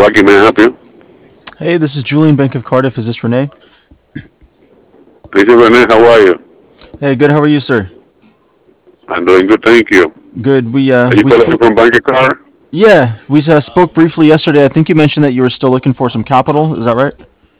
Rocky, may I help you? Hey, this is Julian, Bank of Cardiff. Is this Renee? This is Rene. How are you? Hey, good. How are you, sir? I'm doing good, thank you. Good. We Are uh you we calling spoke. from Bank of Car? Yeah, we spoke briefly yesterday. I think you mentioned that you were still looking for some capital. Is that right?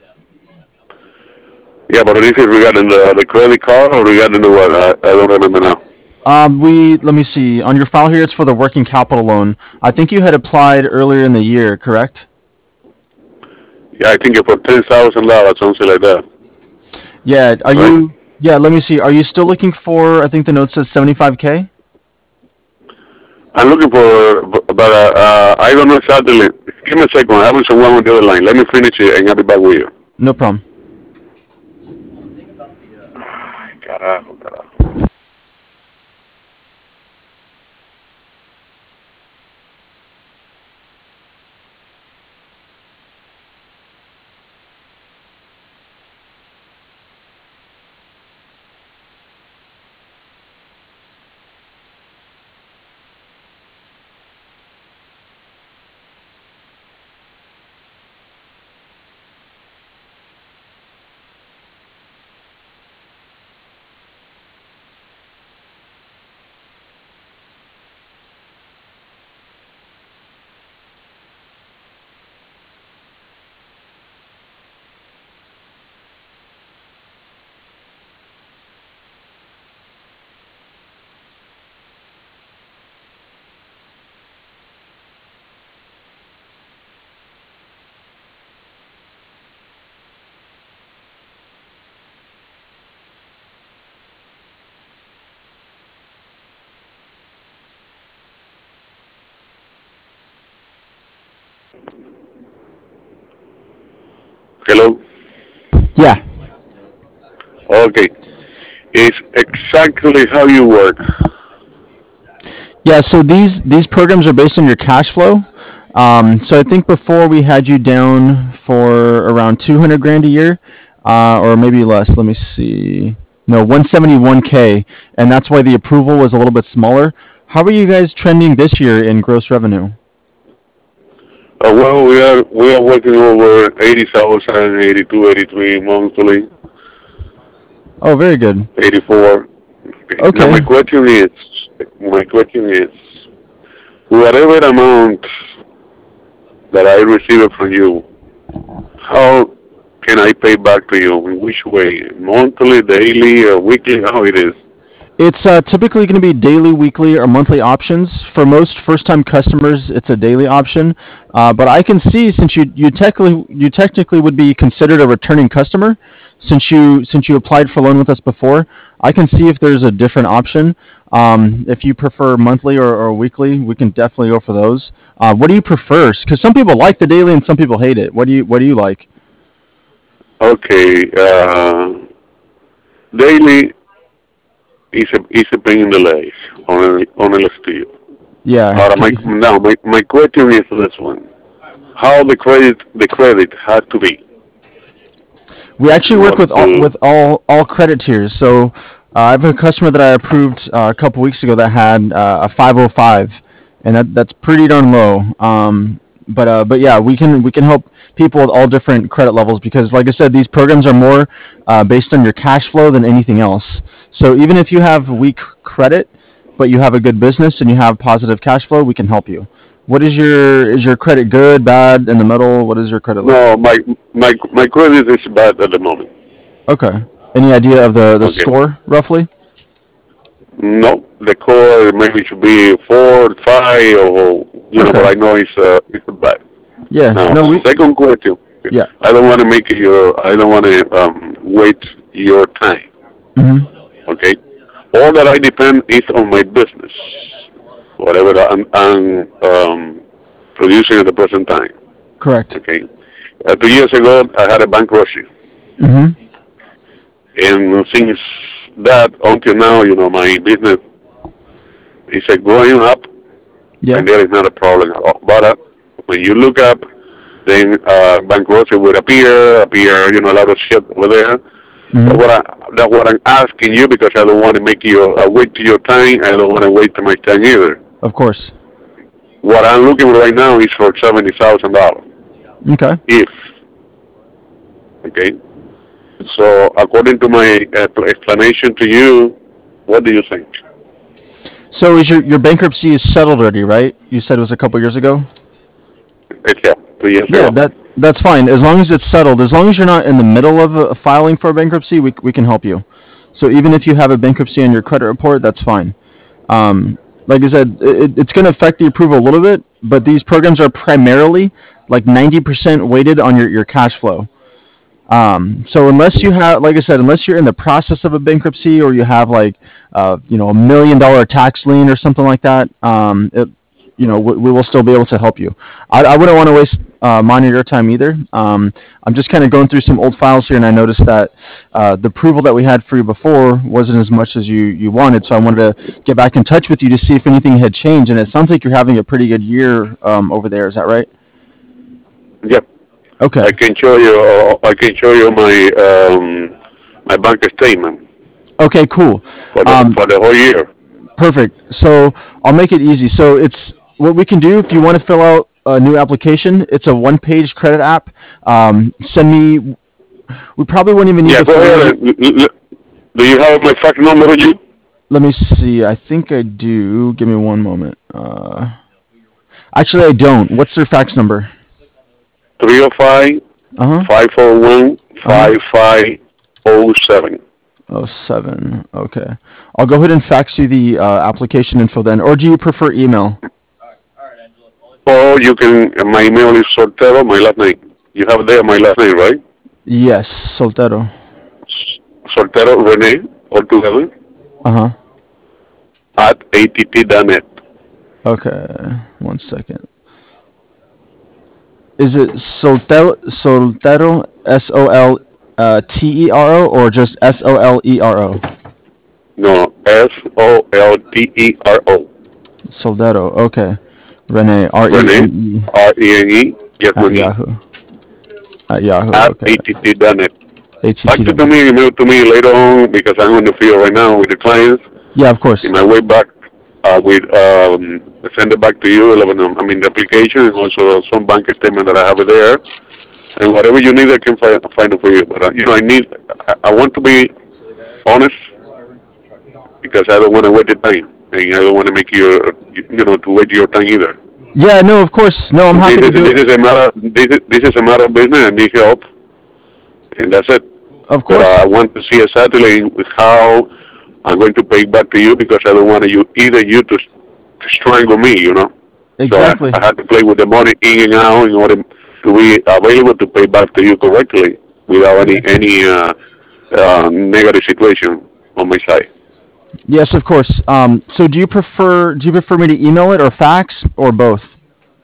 Yeah, but this is regarding the credit card or regarding the what? I don't remember now. We let me see. On your file here, it's for the working capital loan. I think you had applied earlier in the year, correct? Yeah, I think it's for $10,000, something like that, Yeah. Are right? you? Yeah. Let me see. Are you still looking for? I think the note says 75K. I'm looking for, but I don't know exactly. Give me a second. I have someone on the other line. Let me finish it and I'll be back with you. No problem. Ay, carajo, carajo. Hello? Yeah. Okay. It's exactly how you work. Yeah, so these programs are based on your cash flow. So I think before we had you down for around 200 grand a year, or maybe less. Let me see. No, 171K, and that's why the approval was a little bit smaller. How are you guys trending this year in gross revenue? Well, we are working over 80,000, 82, 83 monthly, Oh, very good. 84. Okay. Now Okay. my question is, whatever amount that I receive from you, how can I pay back to you? In which way? Monthly, daily, or weekly? How it is? It's typically going to be daily, weekly, or monthly options. For most first-time customers, it's a daily option. But I can see since you technically would be considered a returning customer, since you applied for loan with us before. I can see if there's a different option. If you prefer monthly or weekly, we can definitely go for those. What do you prefer? Because some people like the daily and some people hate it. What do you like? Okay. Daily is a pain in the legs, honestly to you. Yeah. My question is this one: how the credit has to be We actually in work order with all to. with all credit tiers. So I have a customer that I approved a couple weeks ago that had a 505, and that's pretty darn low. But yeah, we can help people with all different credit levels because, like I said, these programs are more based on your cash flow than anything else. So even if you have weak credit, but you have a good business and you have positive cash flow, we can help you. What is your credit good, bad, in the middle? What does your credit look No, like? my credit is bad at the moment. Okay. Any idea of the Okay. score roughly? No, the core maybe should be 4, 5, or but Okay. I know it's bad. Yeah. Now, No, we. second question. Yeah. I don't want to make your. I don't want to waste your time. Hmm. Okay. All that I depend is on my business, whatever I'm producing at the present time. Correct. Okay. 2 years ago, I had a bankruptcy, Hmm. and since that until now, my business is growing up, Yeah. and there is not a problem at all. But when you look up, then bankruptcy would appear, a lot of shit over there. That's Hmm. what, I, that's what I'm asking you because I don't want to make you wait your time. I don't want to wait my time either. Of course. What I'm looking right now is for $70,000. Okay. if, okay? So according to my explanation to you, what do you think? So is your bankruptcy is settled already, right? You said it was a couple years ago. It's yeah, 2 years Yeah, ago. that's fine. As long as it's settled, as long as you're not in the middle of filing for a bankruptcy, we can help you. So even if you have a bankruptcy on your credit report, that's fine. Like I said, it's going to affect the approval a little bit, but these programs are primarily like 90% weighted on your cash flow. So unless you have, like I said, unless you're in the process of a bankruptcy or you have like, $1 million tax lien or something like that, we will still be able to help you. I wouldn't want to waste mine or your time either. I'm just kind of going through some old files here, and I noticed that the approval that we had for you before wasn't as much as you wanted. So I wanted to get back in touch with you to see if anything had changed. And it sounds like you're having a pretty good year over there. Is that right? Yep. Okay. I can show you my bank statement Okay. Cool. for Um, the whole year. Perfect. So I'll make it easy. So it's what we can do if you want to fill out a new application. It's a one-page credit app. Send me. We probably wouldn't even need Yeah, the go full. ahead. Do you have my fax number with you? Let me see. I think I do. Give me one moment. Actually, I don't. What's their fax number? 305 Uh huh. 541 Uh huh. 5507. Oh, seven. Okay. I'll go ahead and fax you the application info then. Or do you prefer email? Or you can, my email is Soltero, my last name. You have there my last name, right? Yes, Soltero. Soltero Rene, altogether, Uh huh. at att.net. Okay. One second. Is it Soltero, Soltero, or just Solero? No, Soltero. Soldero. Okay. Rene, Rene, Rene, Rene, at Germany, Yahoo. At Yahoo. at Okay. att.net. Fax it to ATT. me, email to me later on because I'm on the field right now with the clients. Yeah, of In course. my way back, I will send it back to you, the application and also some bank statement that I have there. And whatever you need, I can find it for you. But, I want to be honest because I don't want to waste the time. And I don't want to make to waste your time either. Yeah, no, of course. No, I'm This happy to is, do this it. is a matter, this is a matter of business and need help. And that's it. Of But course. I want to see exactly how I'm going to pay back to you because I don't want you to strangle me. So Exactly. I had to play with the money in and out in order to be available to pay back to you correctly without any negative situation on my side. Yes, of course. So do you prefer me to email it or fax or both?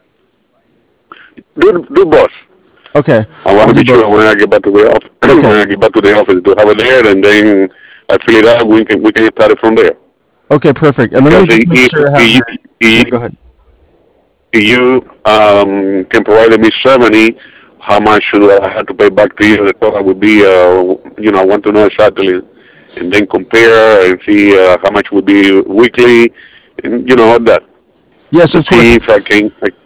Do both. Okay, I want I'll to do be sure both. when I get back to the office, when Okay. I get back to the office to have it there, and then I fill it out. We can start it from there. Okay, perfect. And let Because me just make sure I have your. Yeah, go ahead. if you can provide me 70, how much should I have to pay back to you? The total would be, I want to know exactly, and then compare and see how much would be weekly, and all that Yes, to of see course. if I can.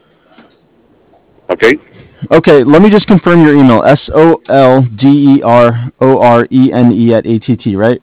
Okay, Okay, let me just confirm your email. Solderorene at att, right?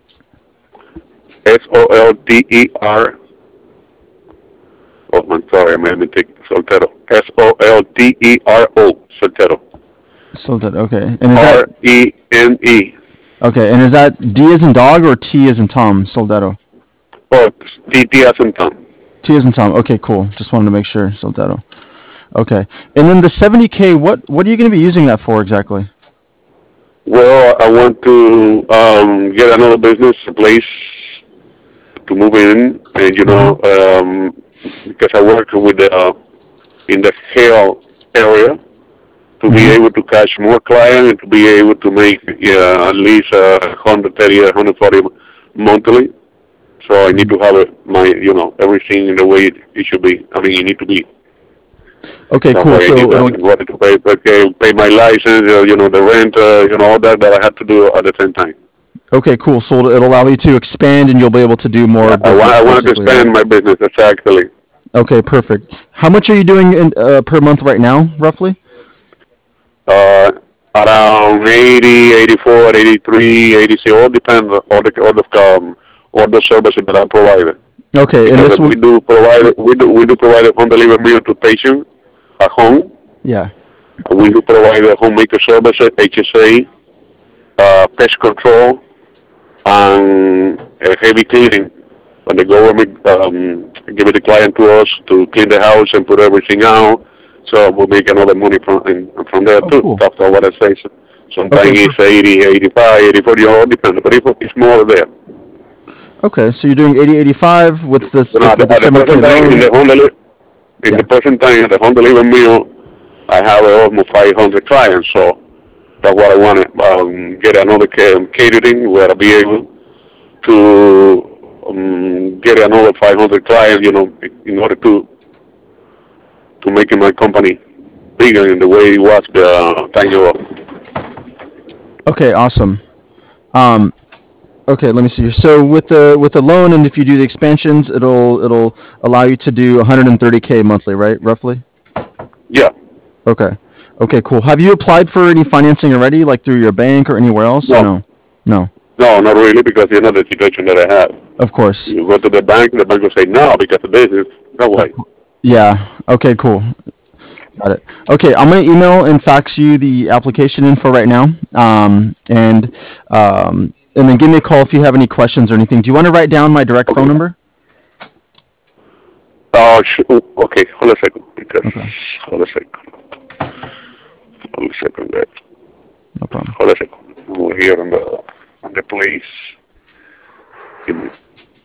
Solter. Oh, I'm sorry, I made me take Soltero. Soltero. Soltero. So that okay. And is that Rene. okay? And is that D as in dog or T as in Tom? Soldado. Oh, TT as in Tom. T as in Tom. Okay, cool. Just wanted to make sure. Soldado. Okay. And then the 70K. What are you going to be using that for exactly? Well, I want to get another business, a place to move in, and Mhm. because I work with in the Hale area, to be Mhm. able to catch more clients and to be able to make at least 130, 140 monthly. So I need to have everything in the way it should be. I mean, it need to be. Okay, That cool. way I need So to, it'll. in order to pay my license, the rent, all that I have to do at the same time. Okay, cool. So it'll allow you to expand, and you'll be able to do more I business, want to basically, right? expand my business exactly. Okay, perfect. How much are you doing per month right now, roughly? Uh, around 80, 84, 83, 86, all depends on all the services that I provide. Okay, and Because this we will, do provide we do provide a home delivery meal to patients at home. yeah. We do provide a homemaker services, HSA, pest control, and heavy cleaning. When the government give it the client to us to clean the house and put everything out, so we make another money from there Oh, too. cool. That's what I say. So sometimes Okay, it's perfect. 80, 85, 84, it all depends. But it's more there. Okay, so you're doing 80, 85 with You this know, with the at the present 7K time loan. in the Yeah. present time at the home delivery meal, I have almost 500 clients. So that's what I want to get another catering where I'll be able to get another 500 clients. In order to make my company bigger in the way it was the time ago. Okay, awesome. Um, okay, let me see here. So with the loan, and if you do the expansions, it'll allow you to do 130K monthly, right? Roughly. Yeah. Okay. Okay, cool. Have you applied for any financing already, like through your bank or anywhere else, or No. no? No. No, not really, because the situation that I have. Of course. You go to the bank will say no because of this. No Of way. course. Yeah. Okay, cool. Got it. Okay, I'm gonna email and fax you the application info right now. And then give me a call if you have any questions or anything. Do you want to write down my direct phone Okay. number? Okay, hold a second. Okay. Hold a second. Hold a second there. No problem. Hold a second. We're here on the place. Give me-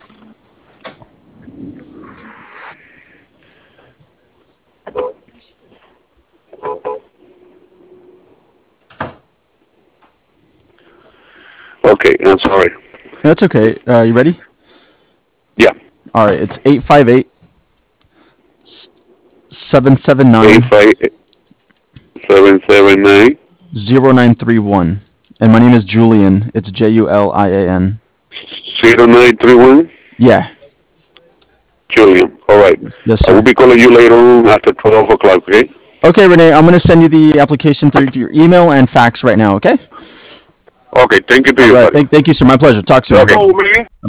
Okay, I'm sorry. That's okay. You ready? Yeah. All right. It's 858 Eight 779 five 779 0931. And my name is Julian. It's Julian. 0931. Yeah. Julian. All right. Yes, I will sir. be calling you later on after 12 o'clock, okay? Okay, Renee, I'm going to send you the application through to your email and fax right now, okay? Okay, thank you to All you, right. buddy. Thank you, sir. My pleasure. Talk soon. Okay. Okay. Oh, man.